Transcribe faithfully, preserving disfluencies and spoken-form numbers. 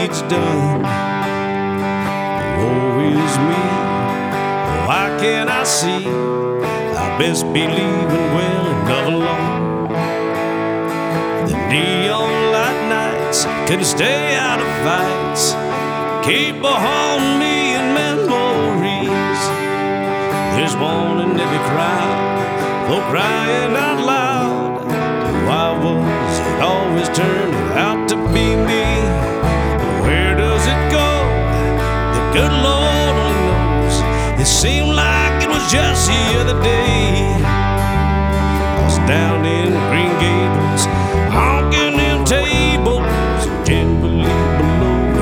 deeds done. Woe is me, why can't I see? I best be leaving well enough alone. The neon light nights couldn't stay out of fights, keep a haunting me in memories. There's one in every crowd, for crying out loud. Why was it always turning out to be me? Where does it go? The good Lord only knows. It seemed like it was just the other day I was down